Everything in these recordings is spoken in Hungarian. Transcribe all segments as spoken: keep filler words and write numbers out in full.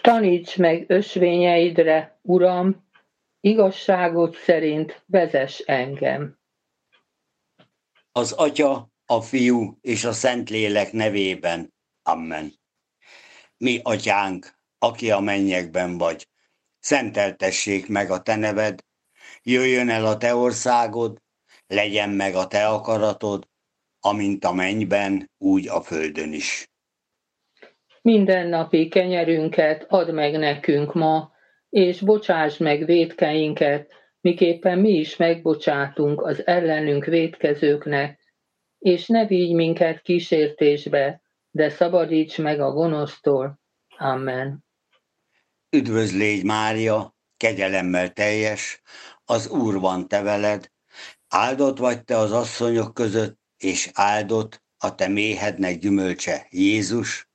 Taníts meg ösvényeidre, Uram, igazságod szerint vezess engem. Az Atya, a Fiú és a Szentlélek nevében. Amen. Mi Atyánk, aki a mennyekben vagy, szenteltessék meg a te neved, jöjjön el a te országod, legyen meg a te akaratod, amint a mennyben, úgy a földön is. Mindennapi kenyerünket add meg nekünk ma, és bocsásd meg vétkeinket, miképpen mi is megbocsátunk az ellenünk vétkezőknek, és ne vigy minket kísértésbe, de szabadíts meg a gonosztól. Amen. Üdvözl légy, Mária, kegyelemmel teljes, az Úr van te veled, áldott vagy te az asszonyok között, és áldott a te méhednek gyümölcse, Jézus.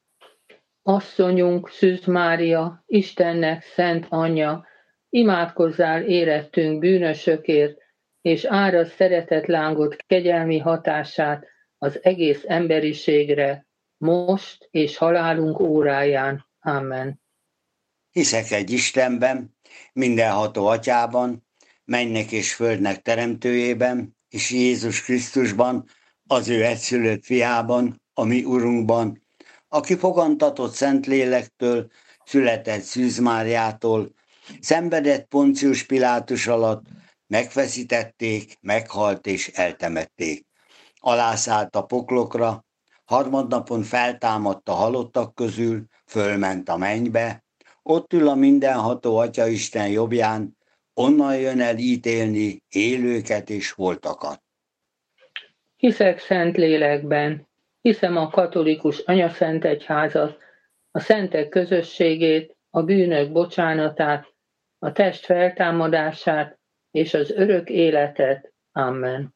Asszonyunk, Szűz Mária, Istennek szent anyja, imádkozzál érettünk bűnösökért, és árasd szeretetlángot kegyelmi hatását az egész emberiségre, most és halálunk óráján. Amen. Hiszek egy Istenben, mindenható Atyában, mennek és földnek teremtőjében, és Jézus Krisztusban, az ő egyszülött fiában, a mi Urunkban, aki fogantatott Szentlélektől, született Szűz Máriától, szenvedett Poncius Pilátus alatt, megfeszítették, meghalt és eltemették. Alászállt a poklokra, harmadnapon feltámadt a halottak közül, fölment a mennybe, ott ül a mindenható Atyaisten jobbján, onnan jön el ítélni élőket és holtakat. Hiszek szent lélekben, hiszem a katolikus anyaszent egyházat, a szentek közösségét, a bűnök bocsánatát, a test feltámadását és az örök életet. Amen.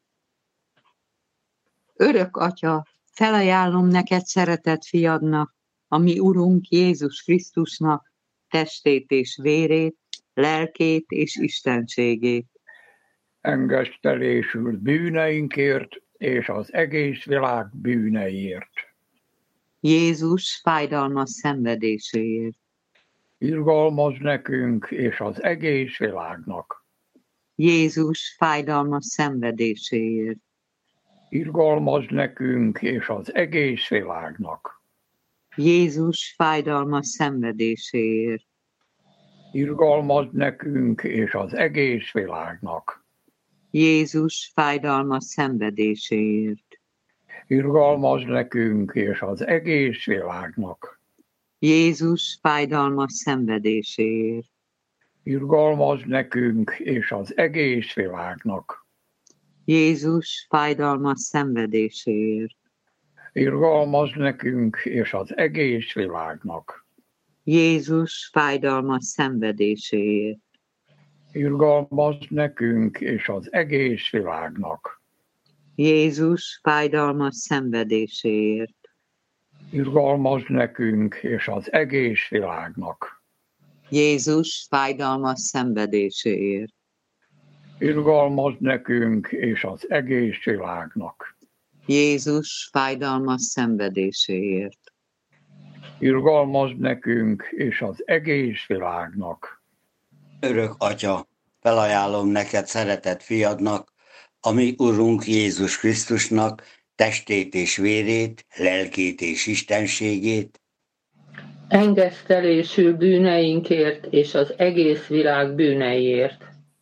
Örök Atya, felajánlom neked szeretett fiadnak, a mi Urunk Jézus Krisztusnak, testét és vérét, lelkét és istenségét. Engesztelésül bűneinkért és az egész világ bűneiért. Jézus fájdalmas szenvedéséért. Irgalmazz nekünk és az egész világnak. Jézus fájdalmas szenvedéséért. Irgalmazz nekünk és az egész világnak. Jézus fájdalmas szenvedéséért. Irgalmazz nekünk és az egész világnak. Jézus fájdalmas szenvedéséért. Irgalmazz nekünk és az egész világnak. Jézus fájdalmas szenvedéséért. Irgalmazz nekünk és az egész világnak. Jézus fájdalmas szenvedéséért. Irgalmazz nekünk és az egész világnak. Jézus fájdalmas szenvedéséért. Irgalmazz nekünk és az egész világnak. Jézus fájdalmas szenvedéséért. Irgalmazz nekünk és az egész világnak. Jézus fájdalmas szenvedéséért. Irgalmazz nekünk és az egész világnak. Jézus fájdalmas szenvedéséért. Irgalmazz nekünk és az egész világnak. Örök Atya, felajánlom neked szeretett fiadnak, a mi Urunk Jézus Krisztusnak, testét és vérét, lelkét és istenségét. Engesztelésül bűneinkért és az egész világ bűneiért.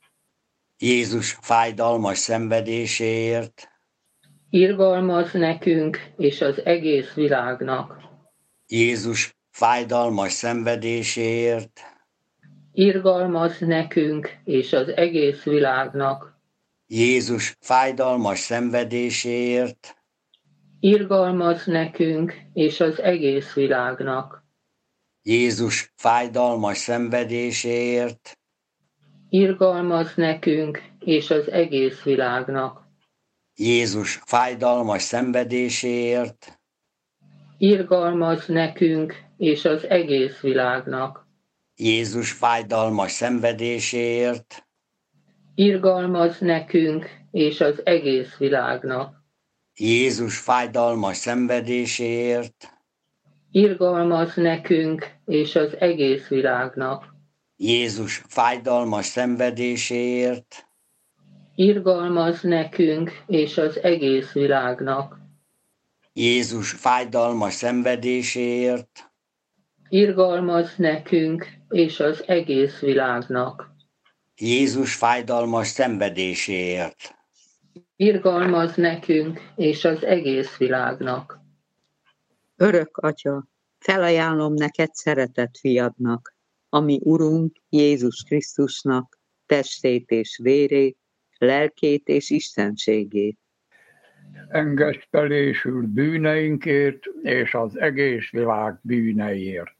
Jézus fájdalmas szenvedéséért. Irgalmazz nekünk és az egész világnak. Jézus fájdalmas szenvedéséért. Irgalmazz nekünk és az egész világnak. Jézus fájdalmas szenvedéséért. Irgalmazz nekünk és az egész világnak. Jézus fájdalmas szenvedéséért. Irgalmazz nekünk és az egész világnak. Jézus fájdalmas szenvedéséért. Irgalmazz nekünk és az egész világnak. Jézus fájdalmas szenvedéséért. Irgalmazz nekünk és az egész világnak. Jézus fájdalmas szenvedéséért. irgalmaz nekünk és az egész világnak. Jézus fájdalmas szenvedéséért, Irgalmaz nekünk és az egész világnak. Jézus fájdalmas szenvedéséért, Irgalmaz nekünk és az egész világnak. Jézus fájdalmas szenvedéséért, Irgalmaz nekünk és az egész világnak. Örök Atya, felajánlom neked szeretett fiadnak, ami Urunk Jézus Krisztusnak testét és vérét, lelkét és istenségét. Engedj felésül bűneinkért és az egész világ bűneiért.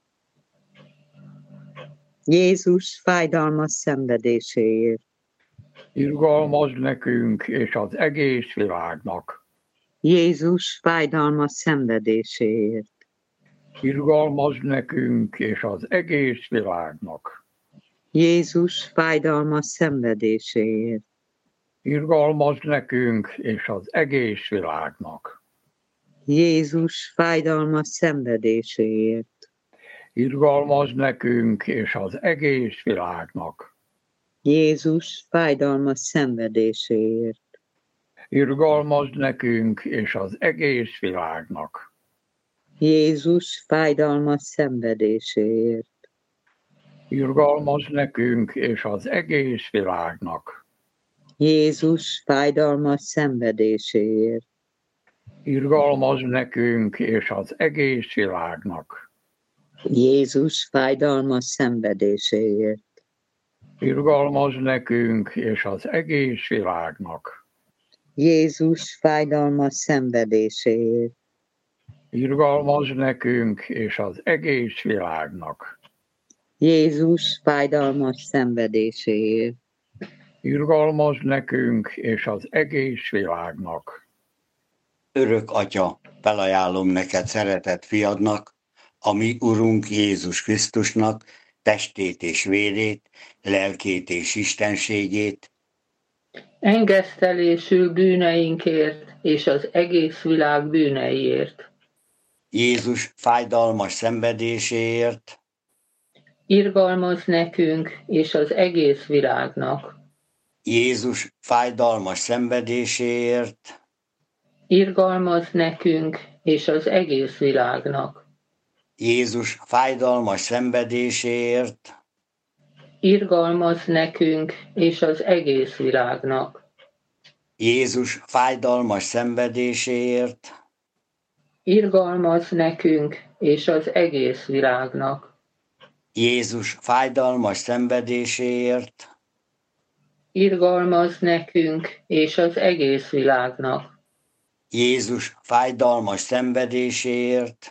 Jézus fájdalmas szenvedéséért. Irgalmaz nekünk és az egész világnak. Jézus fájdalmas szenvedéséért. Irgalmaz nekünk és az egész világnak. Jézus fájdalmas szenvedéséért. Irgalmaz nekünk és az egész világnak. Jézus fájdalmas szenvedéséért. Irgalmaz nekünk és az egész világnak. Jézus fájdalmas szenvedéséért. Irgalmaz nekünk és az egész világnak. Jézus fájdalmas szenvedéséért. Irgalmaz nekünk és az egész világnak. Jézus fájdalmas szenvedéséért. Irgalmaz nekünk és az egész világnak. Jézus fájdalmas szenvedéséért. Irgalmaz nekünk és az egész világnak. Jézus fájdalmas szenvedéséért. Irgalmaz nekünk és az egész világnak. Jézus fájdalmas szenvedéséért. Irgalmaz nekünk és az egész világnak. Örök Atya, felajánlom neked szeretett fiadnak, a mi Urunk Jézus Krisztusnak testét és vérét, lelkét és istenségét, Engesztelésül bűneinkért és az egész világ bűneiért. Jézus fájdalmas szenvedéséért, Irgalmaz nekünk és az egész világnak. Jézus fájdalmas szenvedéséért, Irgalmaz nekünk és az egész világnak. Jézus fájdalmas szenvedéséért, Irgalmaz nekünk és az egész világnak. Jézus fájdalmas szenvedéséért, Irgalmaz nekünk és az egész világnak. Jézus fájdalmas szenvedéséért, Irgalmaz nekünk és az egész világnak. Jézus fájdalmas szenvedéséért,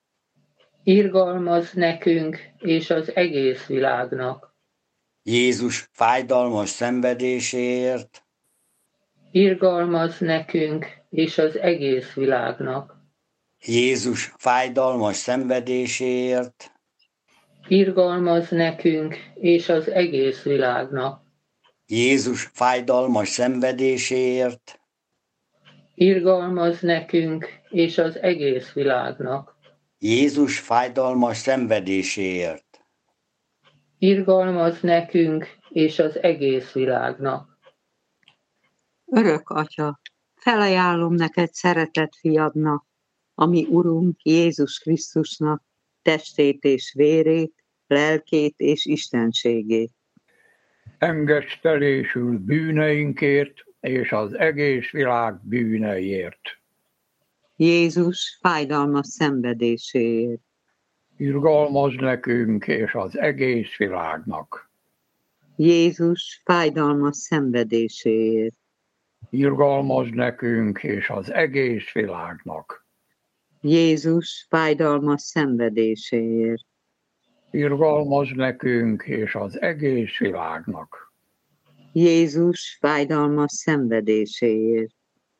Irgalmaz nekünk és az egész világnak. Jézus fájdalmas szenvedéséért, Irgalmaz nekünk és az egész világnak. Jézus fájdalmas szenvedéséért, Irgalmaz nekünk és az egész világnak. Jézus fájdalmas szenvedéséért, Irgalmaz nekünk és az egész világnak. Jézus fájdalmas szenvedéséért, Irgalmaz nekünk és az egész világnak. Örök Atya, felajánlom neked szeretett fiadnak, ami Urunk Jézus Krisztusnak testét és vérét, lelkét és istenségét. Engedj felésül bűneinkért és az egész világ bűneiért. Jézus fájdalmas szenvedéséért. Irgalmaz nekünk és az egész világnak. Jézus fájdalmas szenvedéséért. Irgalmaz nekünk és az egész világnak. Jézus fájdalmas szenvedéséért. Irgalmaz nekünk és az egész világnak. Jézus fájdalmas szenvedéséért.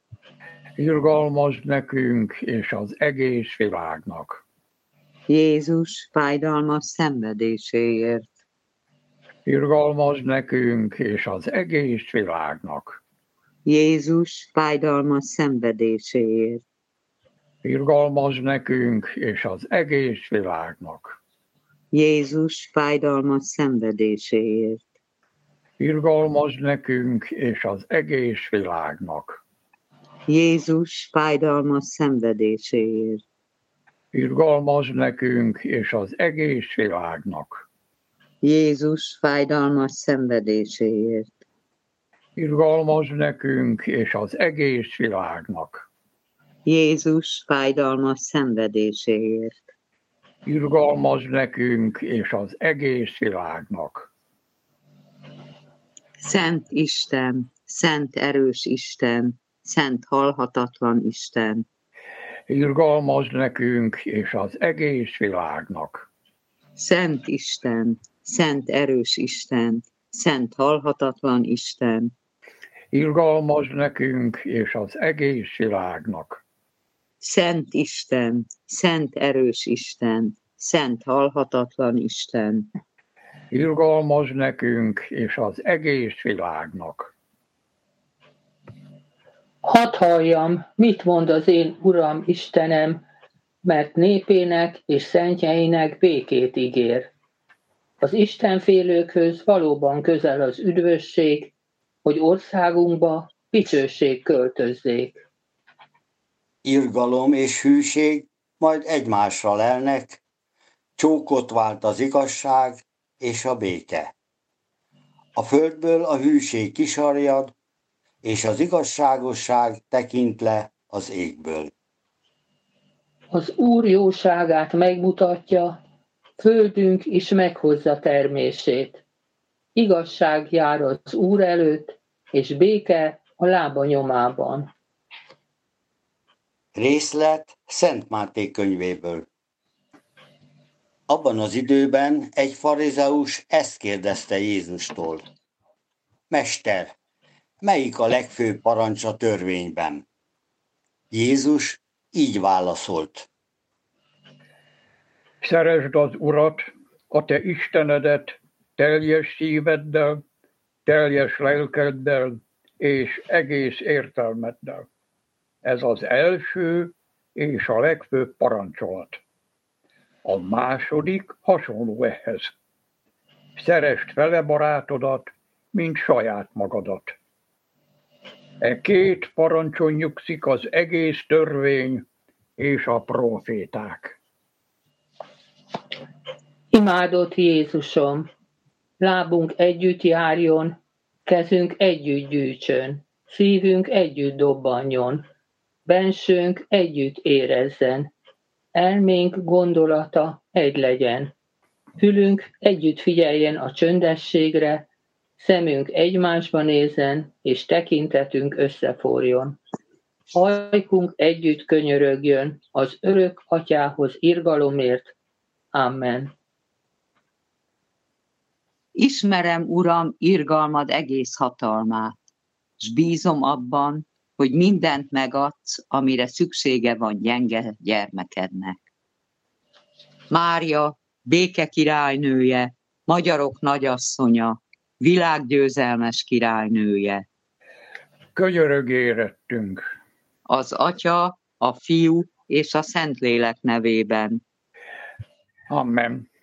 Irgalmaz nekünk és az egész világnak. Jézus fájdalmas szenvedéséért. Irgalmaz nekünk és az egész világnak. Jézus fájdalmas szenvedéséért. Irgalmaz nekünk és az egész világnak. Jézus fájdalmas szenvedéséért. Irgalmaz nekünk és az egész világnak. Jézus fájdalmas szenvedéséért. Irgalmaz nekünk és az egész világnak. Jézus fájdalmas szenvedéséért. Irgalmaz nekünk és az egész világnak. Jézus fájdalmas szenvedéséért. Irgalmaz nekünk és az egész világnak. Szent Isten, szent erős Isten, szent halhatatlan Isten. Irgalmaz nekünk és az egész világnak. Szent Isten, szent erős Isten, szent halhatatlan Isten. Irgalmaz nekünk és az egész világnak. Szent Isten, szent erős Isten, szent halhatatlan Isten. Irgalmaz nekünk és az egész világnak. Hadd halljam, mit mond az én Uram Istenem, mert népének és szentjeinek békét ígér. Az istenfélőkhöz valóban közel az üdvösség, hogy országunkba dicsőség költözzék. Irgalom és hűség majd egymásra lelnek, csókot vált az igazság és a béke. A földből a hűség kisarjad, és az igazságosság tekint le az égből. Az Úr jóságát megmutatja, földünk is meghozza termését. Igazság jár az Úr előtt, és béke a lába nyomában. Részlet Szent Máté könyvéből. Abban az időben egy farizeus ezt kérdezte Jézustól. Mester, melyik a legfőbb parancs a törvényben? Jézus így válaszolt. Szeresd az Urat, a te Istenedet, teljes szíveddel, teljes lelkeddel és egész értelmeddel. Ez az első és a legfőbb parancsolat. A második hasonló ehhez. Szeresd fele barátodat, mint saját magadat. E két parancson nyugszik az egész törvény és a próféták. Imádott Jézusom, lábunk együtt járjon, kezünk együtt gyűjtsön, szívünk együtt dobbanjon, bensőnk együtt érezzen, elménk gondolata egy legyen, fülünk együtt figyeljen a csöndességre, szemünk egymásba nézzen, és tekintetünk összeforjon. Ajkunk együtt könyörögjön az örök atyához irgalomért. Amen. Ismerem, Uram, irgalmad egész hatalmát, s bízom abban, hogy mindent megadsz, amire szüksége van gyenge gyermekednek. Mária, béke királynője, magyarok nagyasszonya, világgyőzelmes királynője. Könyörög érettünk. Az Atya, a Fiú és a Szentlélek nevében. Amen.